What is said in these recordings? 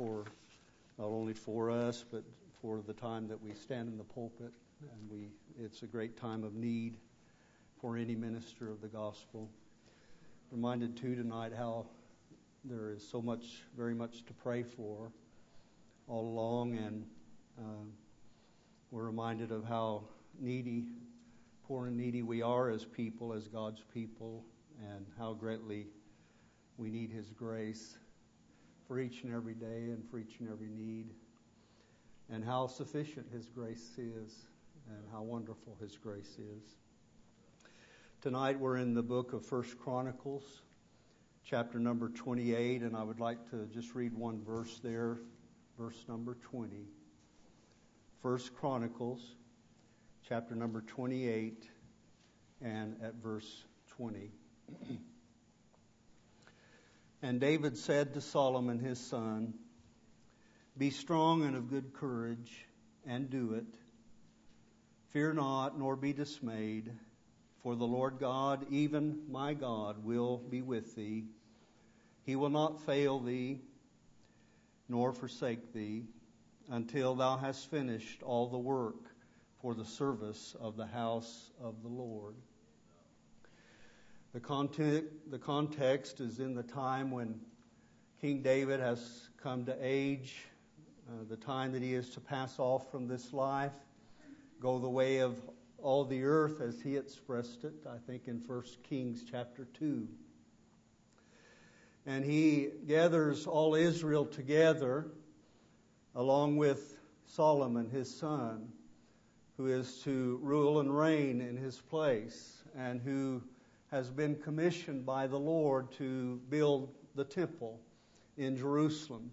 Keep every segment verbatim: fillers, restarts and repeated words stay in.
for not only for us, but for the time that we stand in the pulpit. And we it's a great time of need for any minister of the gospel. Reminded too tonight how there is so much, very much to pray for all along, and uh, we're reminded of how needy, poor and needy we are as people, as God's people, and how greatly we need His grace for each and every day and for each and every need, and how sufficient His grace is and how wonderful His grace is. Tonight we're in the book of First Chronicles, chapter number twenty-eight, and I would like to just read one verse there, verse number twenty. First Chronicles, chapter number twenty-eight, and at verse twenty. And David said to Solomon his son, "Be strong and of good courage, and do it. Fear not, nor be dismayed, for the Lord God, even my God, will be with thee. He will not fail thee, nor forsake thee, until thou hast finished all the work for the service of the house of the Lord." The context, the context is in the time when King David has come to age, uh, the time that he is to pass off from this life, go the way of all the earth, as he expressed it, I think in First Kings chapter two. And he gathers all Israel together, along with Solomon, his son, who is to rule and reign in his place, and who has been commissioned by the Lord to build the temple in Jerusalem,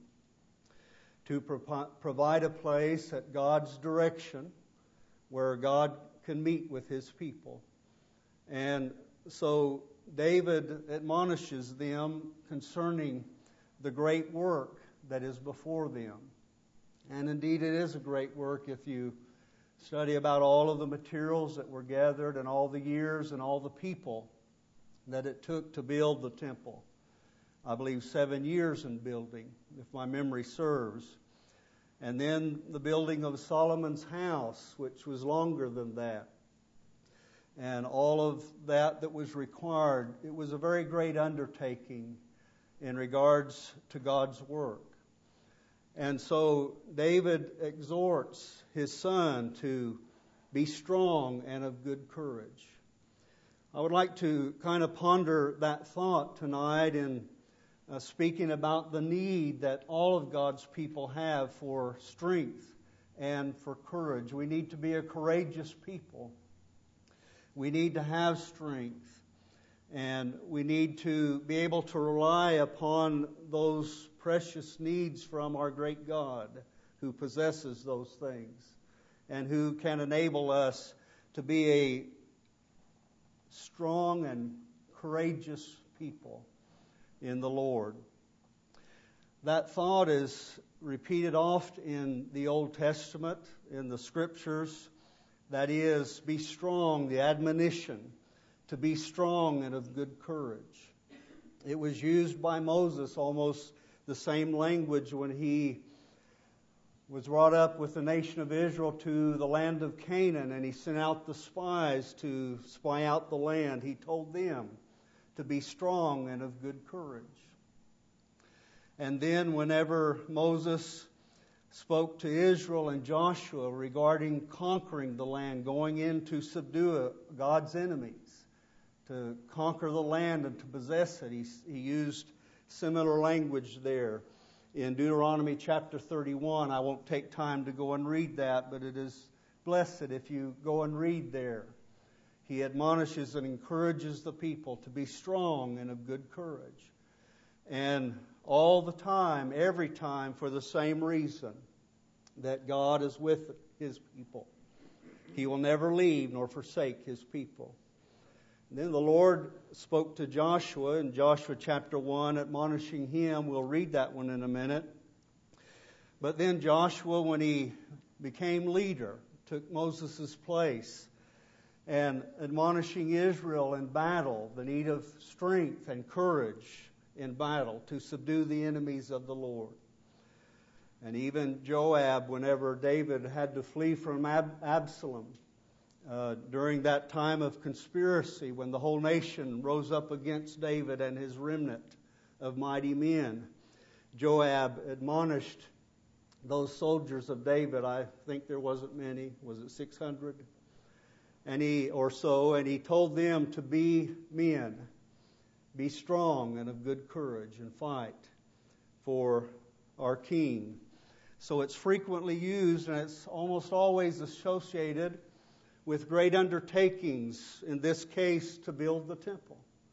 to pro- provide a place at God's direction where God can meet with His people. And so David admonishes them concerning the great work that is before them. And indeed it is a great work if you study about all of the materials that were gathered and all the years and all the people that it took to build the temple. I believe seven years in building, if my memory serves. And then the building of Solomon's house, which was longer than that. And all of that that was required. It was a very great undertaking in regards to God's work. And so David exhorts his son to be strong and of good courage. I would like to kind of ponder that thought tonight in uh, speaking about the need that all of God's people have for strength and for courage. We need to be a courageous people. We need to have strength, and we need to be able to rely upon those precious needs from our great God who possesses those things and who can enable us to be a strong and courageous people in the Lord. That thought is repeated oft in the Old Testament, in the Scriptures. That is, be strong, the admonition to be strong and of good courage. It was used by Moses, almost the same language, when he was brought up with the nation of Israel to the land of Canaan, and he sent out the spies to spy out the land. He told them to be strong and of good courage. And then whenever Moses spoke to Israel and Joshua regarding conquering the land, going in to subdue God's enemies, to conquer the land and to possess it, he, he used similar language there. In Deuteronomy chapter thirty-one, I won't take time to go and read that, but it is blessed if you go and read there. He admonishes and encourages the people to be strong and of good courage. And all the time, every time, for the same reason, that God is with His people. He will never leave nor forsake His people. And then the Lord spoke to Joshua in Joshua chapter one, admonishing him. We'll read that one in a minute. But then Joshua, when he became leader, took Moses' place, and admonishing Israel in battle, the need of strength and courage in battle to subdue the enemies of the Lord. And even Joab, whenever David had to flee from Ab- Absalom, uh, during that time of conspiracy, when the whole nation rose up against David and his remnant of mighty men, Joab admonished those soldiers of David. I think there wasn't many. Was it six hundred? And he, or so, and he told them to be men, be strong and of good courage, and fight for our king. So it's frequently used, and it's almost always associated with great undertakings, in this case, to build the temple.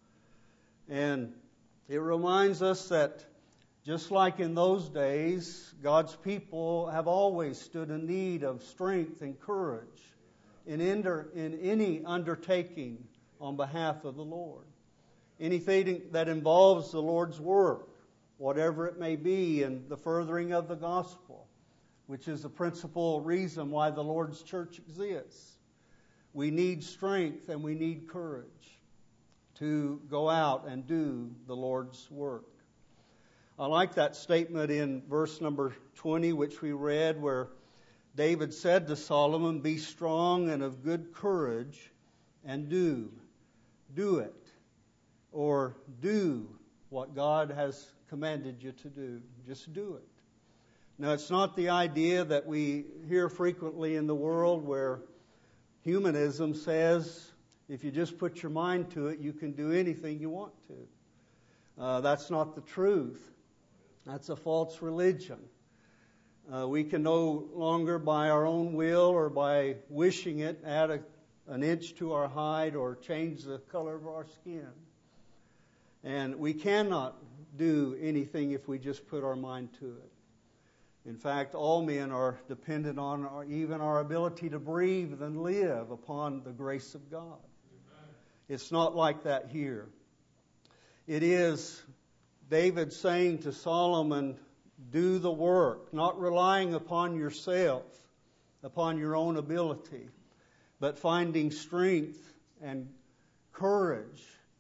And it reminds us that just like in those days, God's people have always stood in need of strength and courage in, under, in any undertaking on behalf of the Lord. Anything that involves the Lord's work, whatever it may be, in the furthering of the gospel, which is the principal reason why the Lord's church exists. We need strength and we need courage to go out and do the Lord's work. I like that statement in verse number twenty, which we read, where David said to Solomon, "Be strong and of good courage, and do, do it," or do what God has commanded you to do. Just do it. Now, it's not the idea that we hear frequently in the world where humanism says if you just put your mind to it, you can do anything you want to. Uh, that's not the truth. That's a false religion. Uh, we can no longer, by our own will or by wishing it, add a, an inch to our height or change the color of our skin. And we cannot do anything if we just put our mind to it. In fact, all men are dependent on our, even our ability to breathe and live upon the grace of God. Amen. It's not like that here. It is David saying to Solomon, do the work, not relying upon yourself, upon your own ability, but finding strength and courage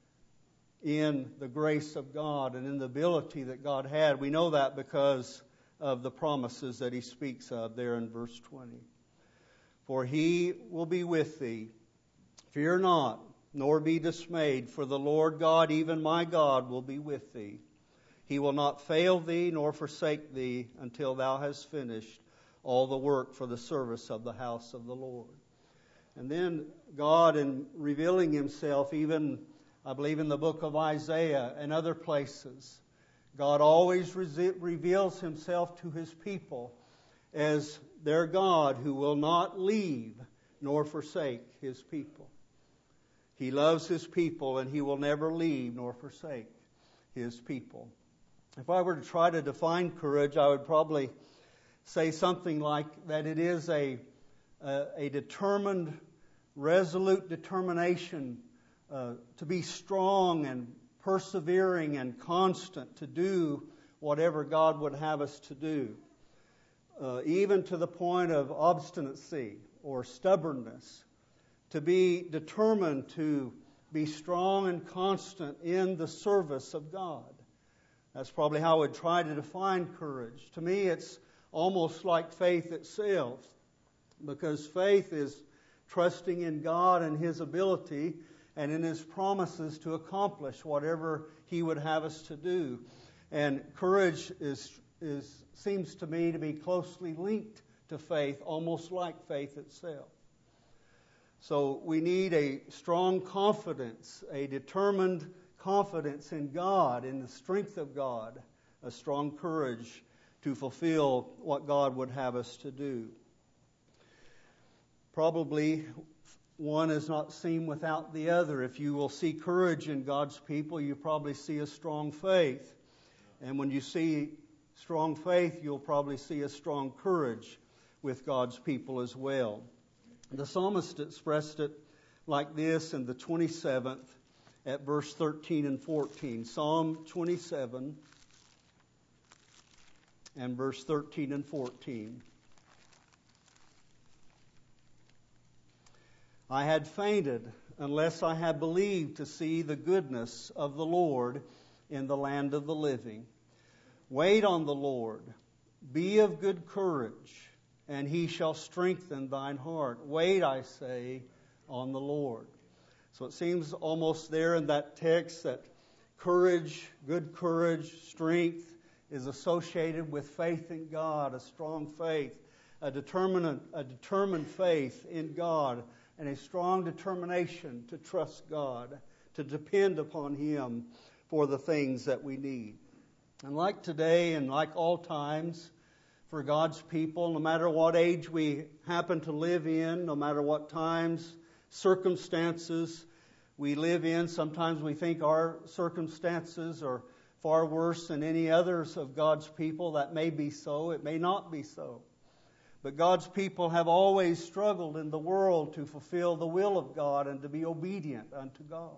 in the grace of God and in the ability that God had. We know that because of the promises that he speaks of there in verse twenty. For he will be with thee. Fear not, nor be dismayed, for the Lord God, even my God, will be with thee. He will not fail thee nor forsake thee until thou hast finished all the work for the service of the house of the Lord. And then God, in revealing himself, even I believe in the book of Isaiah and other places, God always re- reveals himself to his people as their God who will not leave nor forsake his people. He loves his people and he will never leave nor forsake his people. If I were to try to define courage, I would probably say something like that it is a, a, a determined, resolute determination uh, to be strong and persevering and constant to do whatever God would have us to do, uh, even to the point of obstinacy or stubbornness, to be determined to be strong and constant in the service of God. That's probably how I would try to define courage. To me, it's almost like faith itself, because faith is trusting in God and his ability and in his promises to accomplish whatever he would have us to do. And courage is, is seems to me to be closely linked to faith, almost like faith itself. So we need a strong confidence, a determined confidence in God, in the strength of God, a strong courage to fulfill what God would have us to do. Probably one is not seen without the other. If you will see courage in God's people, you probably see a strong faith. And when you see strong faith, you'll probably see a strong courage with God's people as well. The psalmist expressed it like this in the twenty-seventh at verse thirteen and fourteen. Psalm twenty-seven and verse thirteen and fourteen. I had fainted unless I had believed to see the goodness of the Lord in the land of the living. Wait on the Lord. Be of good courage, and he shall strengthen thine heart. Wait, I say, on the Lord. So it seems almost there in that text that courage, good courage, strength is associated with faith in God, a strong faith, a determined, a determined faith in God, and a strong determination to trust God, to depend upon Him for the things that we need. And like today and like all times, for God's people, no matter what age we happen to live in, no matter what times, circumstances we live in, sometimes we think our circumstances are far worse than any others of God's people. That may be so. It may not be so. But God's people have always struggled in the world to fulfill the will of God and to be obedient unto God.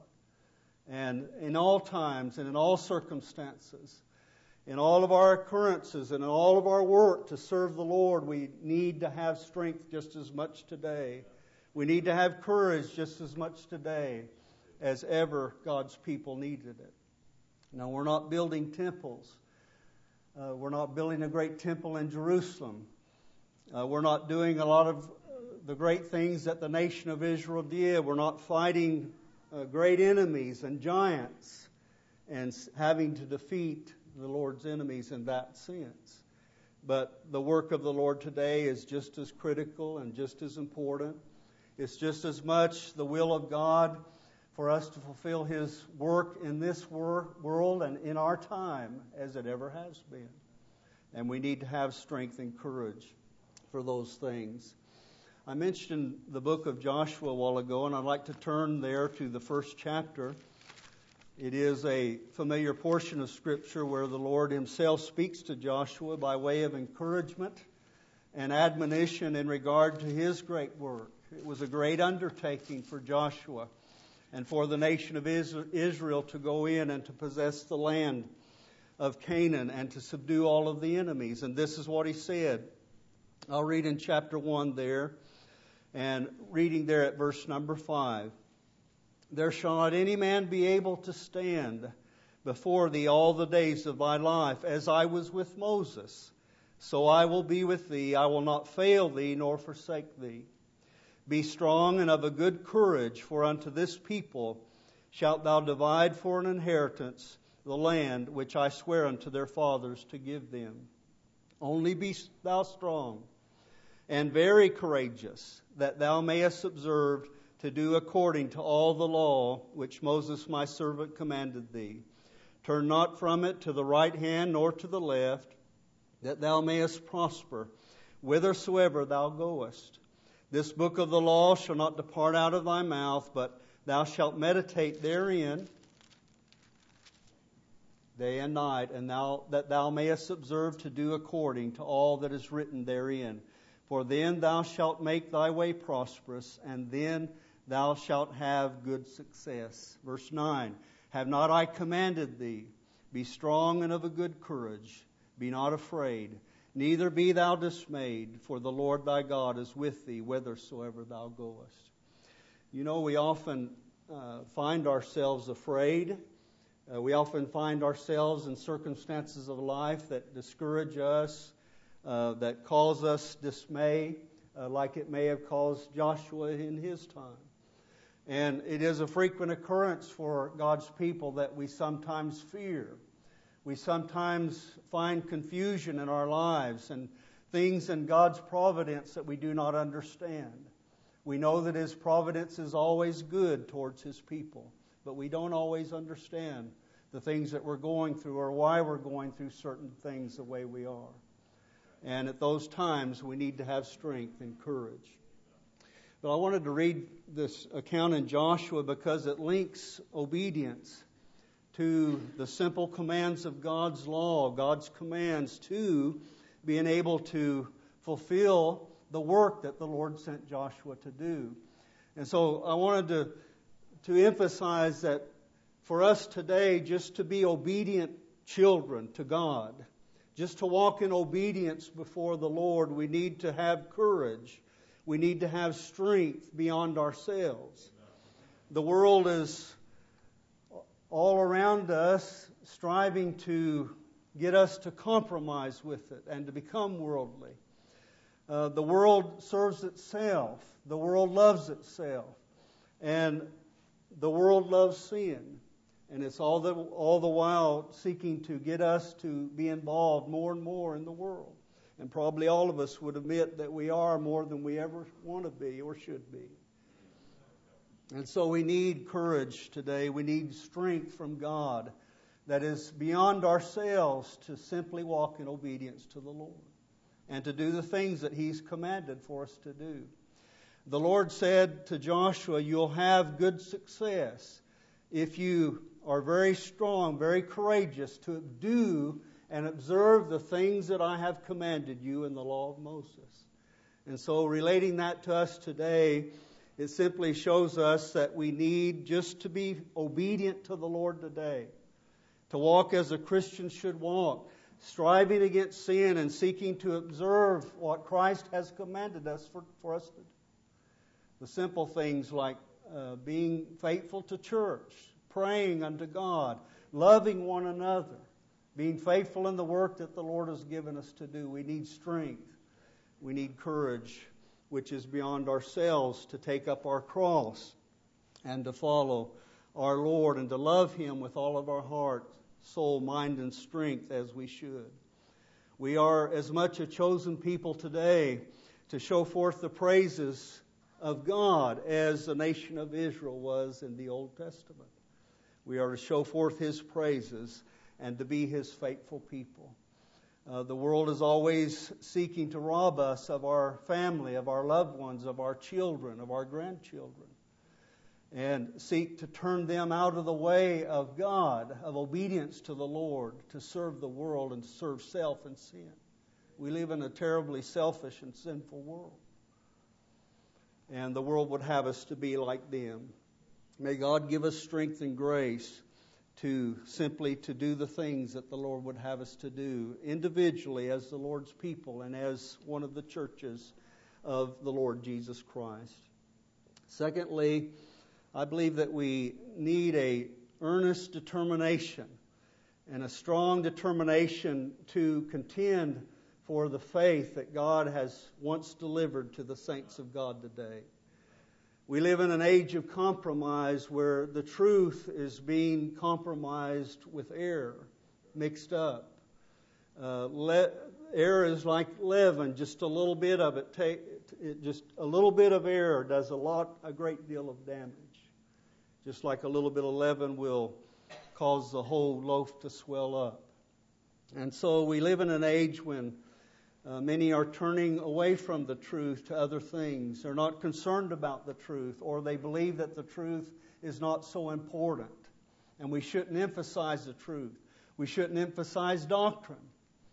And in all times and in all circumstances, in all of our occurrences and in all of our work to serve the Lord, we need to have strength just as much today. We need to have courage just as much today as ever God's people needed it. Now, we're not building temples. Uh, we're not building a great temple in Jerusalem. Uh, we're not doing a lot of the great things that the nation of Israel did. We're not fighting uh, great enemies and giants and having to defeat the Lord's enemies in that sense. But the work of the Lord today is just as critical and just as important. It's just as much the will of God for us to fulfill His work in this wor- world and in our time as it ever has been. And we need to have strength and courage for those things. I mentioned the book of Joshua a while ago, and I'd like to turn there to the first chapter. It is a familiar portion of Scripture where the Lord Himself speaks to Joshua by way of encouragement and admonition in regard to His great work. It was a great undertaking for Joshua and for the nation of Israel to go in and to possess the land of Canaan and to subdue all of the enemies. And this is what he said. I'll read in chapter one there, and reading there at verse number five. There shall not any man be able to stand before thee all the days of thy life. As I was with Moses, so I will be with thee. I will not fail thee nor forsake thee. Be strong and of a good courage, for unto this people shalt thou divide for an inheritance the land which I swear unto their fathers to give them. Only be thou strong and very courageous, that thou mayest observe to do according to all the law which Moses my servant commanded thee. Turn not from it to the right hand nor to the left, that thou mayest prosper whithersoever thou goest. This book of the law shall not depart out of thy mouth, but thou shalt meditate therein day and night, and thou, that thou mayest observe to do according to all that is written therein. For then thou shalt make thy way prosperous, and then thou shalt have good success. Verse nine, have not I commanded thee? Be strong and of a good courage. Be not afraid, neither be thou dismayed, for the Lord thy God is with thee whithersoever thou goest. You know, we often uh, find ourselves afraid. Uh, we often find ourselves in circumstances of life that discourage us, uh, that cause us dismay, uh, like it may have caused Joshua in his time. And it is a frequent occurrence for God's people that we sometimes fear. We sometimes find confusion in our lives and things in God's providence that we do not understand. We know that His providence is always good towards His people, but we don't always understand the things that we're going through or why we're going through certain things the way we are. And at those times, we need to have strength and courage. But I wanted to read this account in Joshua because it links obedience to the simple commands of God's law, God's commands to being able to fulfill the work that the Lord sent Joshua to do. And so I wanted to, to emphasize that for us today, just to be obedient children to God, just to walk in obedience before the Lord, we need to have courage. We need to have strength beyond ourselves. The world is all around us striving to get us to compromise with it and to become worldly. Uh, the world serves itself. The world loves itself. And the world loves sin. And it's all the, all the while seeking to get us to be involved more and more in the world. And probably all of us would admit that we are more than we ever want to be or should be. And so we need courage today. We need strength from God that is beyond ourselves to simply walk in obedience to the Lord and to do the things that He's commanded for us to do. The Lord said to Joshua, you'll have good success if you are very strong, very courageous to do and observe the things that I have commanded you in the law of Moses. And so relating that to us today, it simply shows us that we need just to be obedient to the Lord today, to walk as a Christian should walk, striving against sin and seeking to observe what Christ has commanded us for, for us to do. The simple things like uh, being faithful to church, praying unto God, loving one another, being faithful in the work that the Lord has given us to do. We need strength. We need courage, which is beyond ourselves, to take up our cross and to follow our Lord and to love Him with all of our heart, soul, mind, and strength as we should. We are as much a chosen people today to show forth the praises of God as the nation of Israel was in the Old Testament. We are to show forth His praises and to be His faithful people. Uh, the world is always seeking to rob us of our family, of our loved ones, of our children, of our grandchildren, and seek to turn them out of the way of God, of obedience to the Lord, to serve the world and to serve self and sin. We live in a terribly selfish and sinful world. And the world would have us to be like them. May God give us strength and grace to simply to do the things that the Lord would have us to do individually as the Lord's people and as one of the churches of the Lord Jesus Christ. Secondly, I believe that we need a earnest determination and a strong determination to contend for the faith that God has once delivered to the saints of God today. We live in an age of compromise where the truth is being compromised with error, mixed up. Uh, le- error is like leaven; just a little bit of it, ta- it, just a little bit of error does a lot, a great deal of damage. Just like a little bit of leaven will cause the whole loaf to swell up. And so we live in an age when Uh, many are turning away from the truth to other things. They're not concerned about the truth, or they believe that the truth is not so important. And we shouldn't emphasize the truth. We shouldn't emphasize doctrine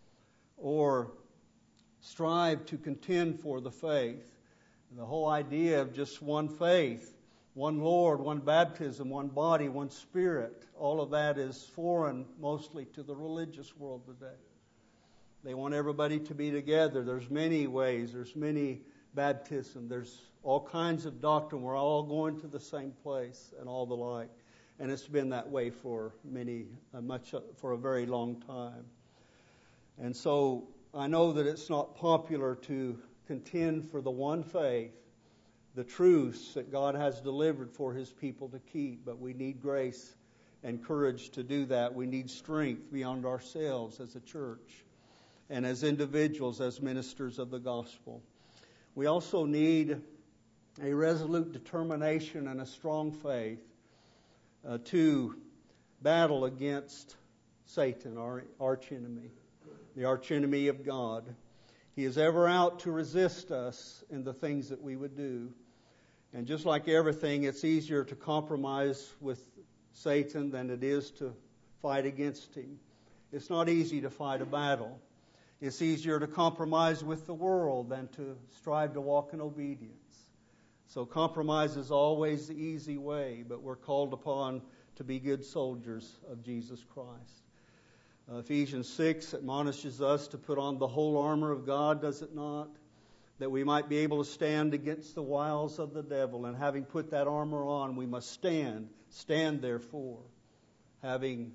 or strive to contend for the faith. And the whole idea of just one faith, one Lord, one baptism, one body, one Spirit, all of that is foreign mostly to the religious world today. They want everybody to be together. There's many ways. There's many baptism. There's all kinds of doctrine. We're all going to the same place and all the like. And it's been that way for many, uh, much uh, for a very long time. And so I know that it's not popular to contend for the one faith, the truths that God has delivered for His people to keep. But we need grace and courage to do that. We need strength beyond ourselves as a church and as individuals, as ministers of the gospel. We also need a resolute determination and a strong faith uh, to battle against Satan, our archenemy, the archenemy of God. He is ever out to resist us in the things that we would do. And just like everything, it's easier to compromise with Satan than it is to fight against him. It's not easy to fight a battle. It's easier to compromise with the world than to strive to walk in obedience. So compromise is always the easy way, but we're called upon to be good soldiers of Jesus Christ. Uh, Ephesians six admonishes us to put on the whole armor of God, does it not? That we might be able to stand against the wiles of the devil. And having put that armor on, we must stand. Stand therefore, having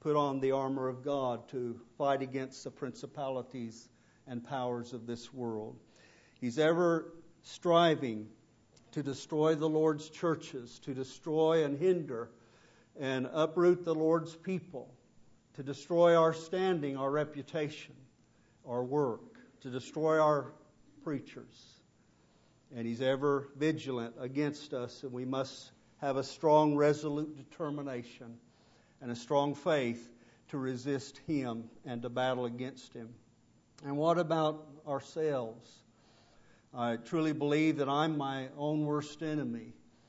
put on the armor of God to fight against the principalities and powers of this world. He's ever striving to destroy the Lord's churches, to destroy and hinder and uproot the Lord's people, to destroy our standing, our reputation, our work, to destroy our preachers. And he's ever vigilant against us, and we must have a strong, resolute determination and a strong faith to resist him and to battle against him. And what about ourselves? I truly believe that I'm my own worst enemy.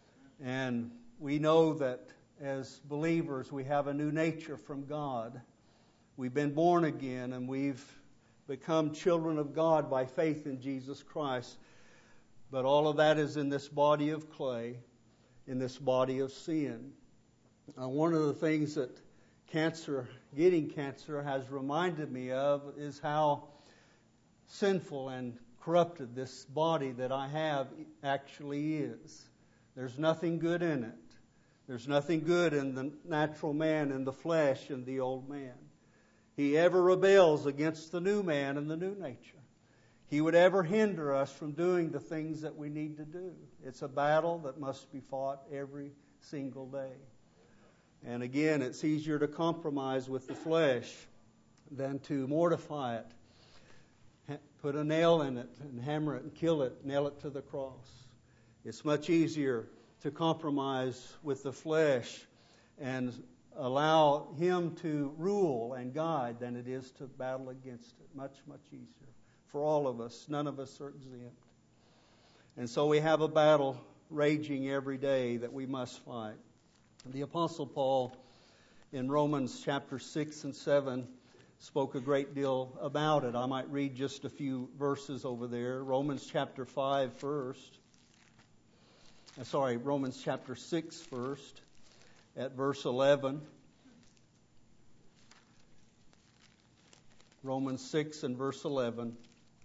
And we know that as believers, we have a new nature from God. We've been born again, and we've become children of God by faith in Jesus Christ. But all of that is in this body of clay, in this body of sin. Uh, one of the things that cancer, getting cancer, has reminded me of is how sinful and corrupted this body that I have actually is. There's nothing good in it. There's nothing good in the natural man, in the flesh, in the old man. He ever rebels against the new man and the new nature. He would ever hinder us from doing the things that we need to do. It's a battle that must be fought every single day. And again, it's easier to compromise with the flesh than to mortify it. Put a nail in it and hammer it and kill it, nail it to the cross. It's much easier to compromise with the flesh and allow him to rule and guide than it is to battle against it. Much, much easier. For all of us, none of us are exempt. And so we have a battle raging every day that we must fight. The Apostle Paul in Romans chapter six and seven spoke a great deal about it. I might read just a few verses over there. Romans chapter five first. Uh, sorry, Romans chapter six first at verse eleven. Romans six and verse eleven.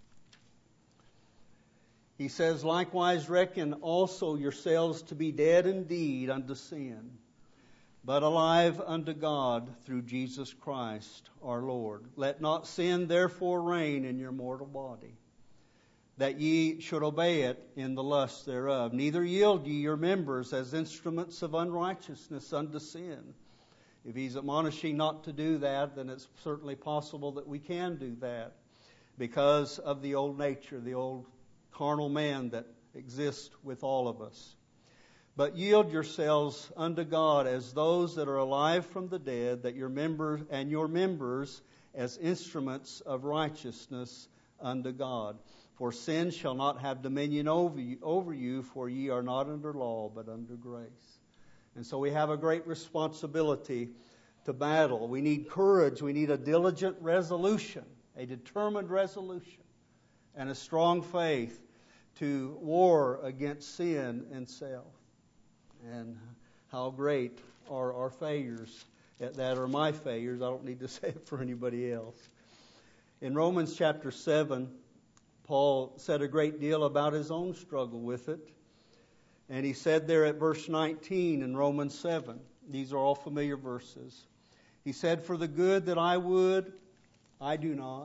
He says, likewise reckon also yourselves to be dead indeed unto sin, but alive unto God through Jesus Christ our Lord. Let not sin therefore reign in your mortal body, that ye should obey it in the lust thereof. Neither yield ye your members as instruments of unrighteousness unto sin. If he's admonishing not to do that, then it's certainly possible that we can do that because of the old nature, the old carnal man that exists with all of us. But yield yourselves unto God as those that are alive from the dead, that your members and your members as instruments of righteousness unto God. For sin shall not have dominion over you, over you, for ye are not under law, but under grace. And so we have a great responsibility to battle. We need courage. We need a diligent resolution, a determined resolution, and a strong faith to war against sin and self. And how great are our failures at that, are my failures. I don't need to say it for anybody else. In Romans chapter seven, Paul said a great deal about his own struggle with it. And he said there at verse nineteen in Romans seven, these are all familiar verses. He said, for the good that I would, I do not.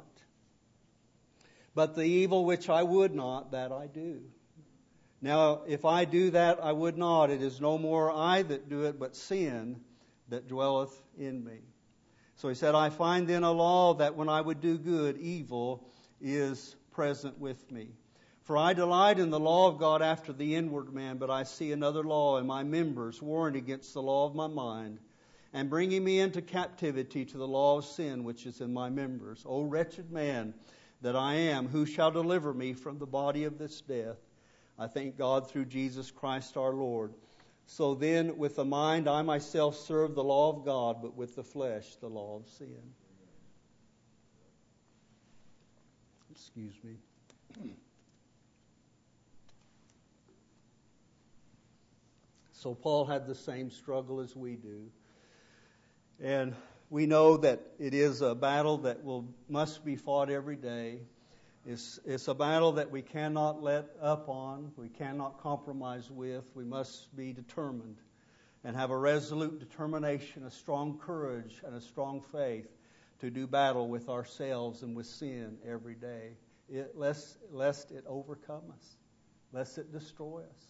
But the evil which I would not, that I do. Now, if I do that I would not, it is no more I that do it, but sin that dwelleth in me. So he said, I find then a law that when I would do good, evil is present with me. For I delight in the law of God after the inward man, but I see another law in my members, warring against the law of my mind, and bringing me into captivity to the law of sin which is in my members. O wretched man that I am, who shall deliver me from the body of this death? I thank God through Jesus Christ our Lord. So then, with the mind I myself serve the law of God, but with the flesh the law of sin. Excuse me. So Paul had the same struggle as we do. And we know that it is a battle that will must be fought every day. It's, it's a battle that we cannot let up on. We cannot compromise with. We must be determined. and have a resolute determination, a strong courage, and a strong faith to do battle with ourselves and with sin every day, it, lest, lest it overcome us, lest it destroy us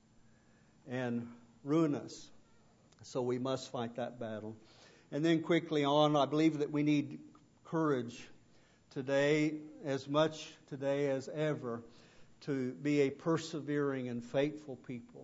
and ruin us. So we must fight that battle. And then quickly on, I believe that we need courage today, as much today as ever, to be a persevering and faithful people.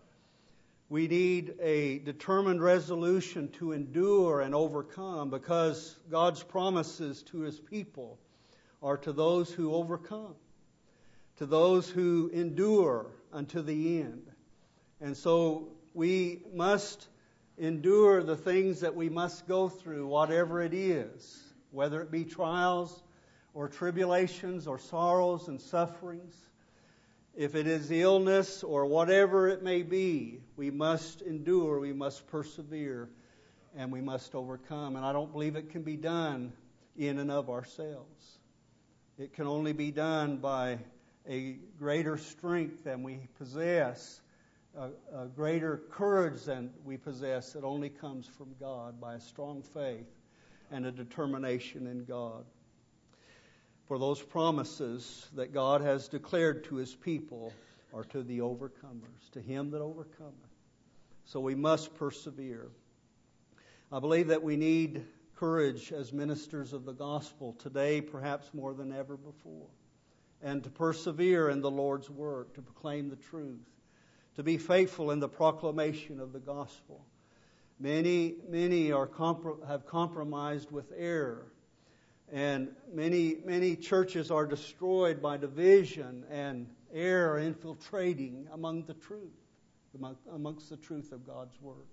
We need a determined resolution to endure and overcome, because God's promises to His people are to those who overcome, to those who endure unto the end. And so we must endure the things that we must go through, whatever it is, whether it be trials or tribulations or sorrows and sufferings. If it is illness or whatever it may be, we must endure, we must persevere, and we must overcome. And I don't believe it can be done in and of ourselves. It can only be done by a greater strength than we possess, a, a greater courage than we possess. It only comes from God by a strong faith and a determination in God. For those promises that God has declared to His people are to the overcomers, to him that overcometh. So we must persevere. I believe that we need courage as ministers of the gospel today, perhaps more than ever before, and to persevere in the Lord's work, to proclaim the truth, to be faithful in the proclamation of the gospel. Many, many are compro- have compromised with error. And many, many churches are destroyed by division and error infiltrating among the truth, among, amongst the truth of God's Word.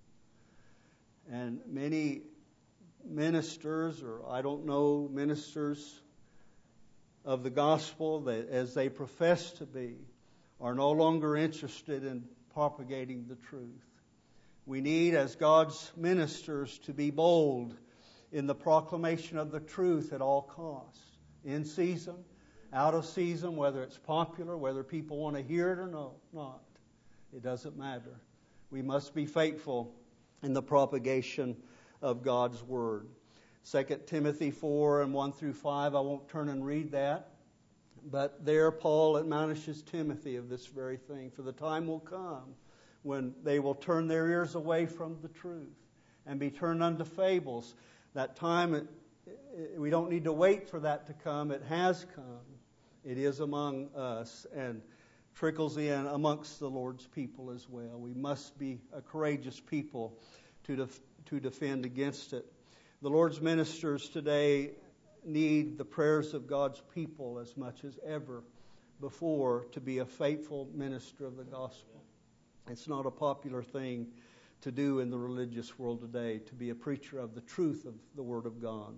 And many ministers, or I don't know, ministers of the gospel, that as they profess to be, are no longer interested in propagating the truth. We need, as God's ministers, to be bold in the proclamation of the truth at all costs, in season, out of season, whether it's popular, whether people want to hear it or no, not. It doesn't matter. We must be faithful in the propagation of God's Word. Second Timothy four and one through five, I won't turn and read that. But there Paul admonishes Timothy of this very thing. For the time will come when they will turn their ears away from the truth and be turned unto fables. That time, it, it, we don't need to wait for that to come. It has come. It is among us and trickles in amongst the Lord's people as well. We must be a courageous people to def, to defend against it. The Lord's ministers today need the prayers of God's people as much as ever before to be a faithful minister of the gospel. It's not a popular thing to do in the religious world today, to be a preacher of the truth of the Word of God.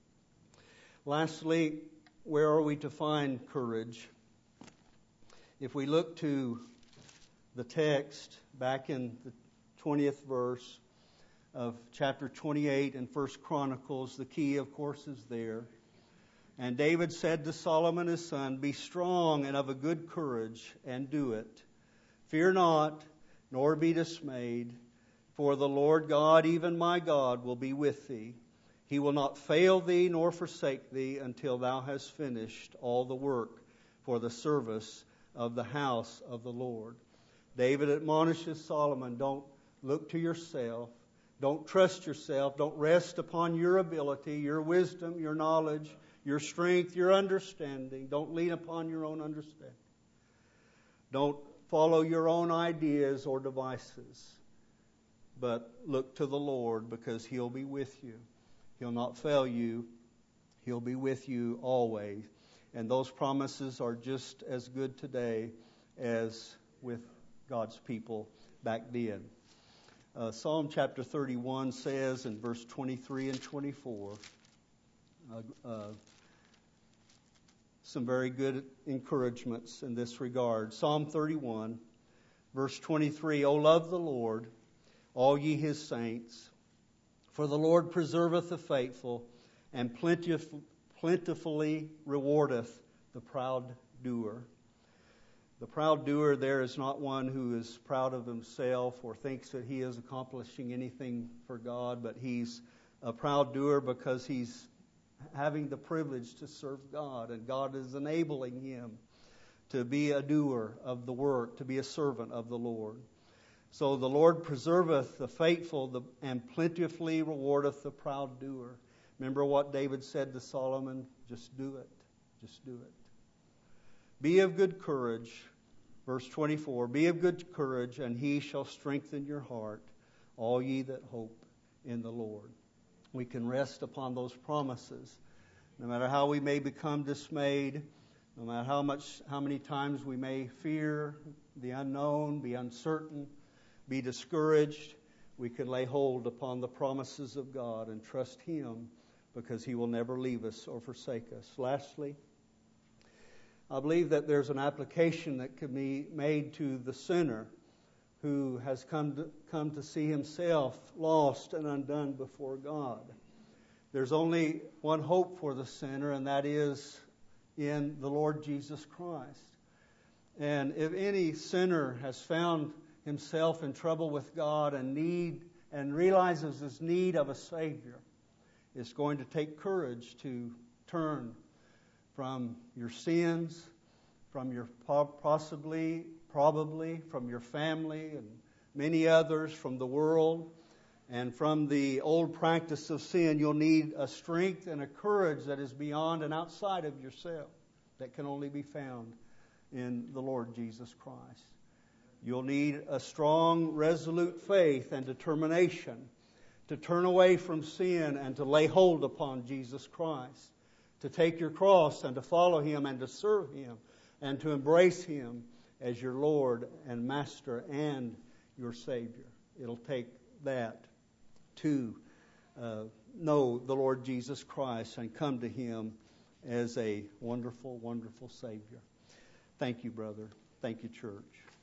Lastly, where are we to find courage? If we look to the text back in the twentieth verse of chapter twenty-eight in First Chronicles, the key, of course, is there. And David said to Solomon his son, "Be strong and of a good courage, and do it. Fear not, nor be dismayed. For the Lord God, even my God, will be with thee. He will not fail thee nor forsake thee until thou hast finished all the work for the service of the house of the Lord." David admonishes Solomon, don't look to yourself. Don't trust yourself. Don't rest upon your ability, your wisdom, your knowledge, your strength, your understanding. Don't lean upon your own understanding. Don't follow your own ideas or devices. But look to the Lord, because He'll be with you. He'll not fail you. He'll be with you always. And those promises are just as good today as with God's people back then. Uh, Psalm chapter thirty-one says in verse twenty-three and twenty-four, uh, uh, some very good encouragements in this regard. Psalm thirty-one, verse twenty-three, "O love the Lord, all ye His saints, for the Lord preserveth the faithful, and plentif- plentifully rewardeth the proud doer." The proud doer there is not one who is proud of himself or thinks that he is accomplishing anything for God, but he's a proud doer because he's having the privilege to serve God, and God is enabling him to be a doer of the work, to be a servant of the Lord. So the Lord preserveth the faithful and plentifully rewardeth the proud doer. Remember what David said to Solomon? Just do it. Just do it. Be of good courage. Verse twenty-four, be of good courage, and he shall strengthen your heart, all ye that hope in the Lord. We can rest upon those promises. No matter how we may become dismayed, no matter how much, how many times we may fear the unknown, be uncertain, be discouraged, we can lay hold upon the promises of God and trust Him, because He will never leave us or forsake us. Lastly, I believe that there's an application that can be made to the sinner who has come to, come to see himself lost and undone before God. There's only one hope for the sinner, and that is in the Lord Jesus Christ. And if any sinner has found himself in trouble with God and need and realizes his need of a Savior, it's going to take courage to turn from your sins, from your possibly, probably, from your family and many others, from the world, and from the old practice of sin. You'll need a strength and a courage that is beyond and outside of yourself, that can only be found in the Lord Jesus Christ. You'll need a strong, resolute faith and determination to turn away from sin and to lay hold upon Jesus Christ, to take your cross and to follow Him and to serve Him and to embrace Him as your Lord and Master and your Savior. It'll take that to uh, know the Lord Jesus Christ and come to Him as a wonderful, wonderful Savior. Thank you, brother. Thank you, church.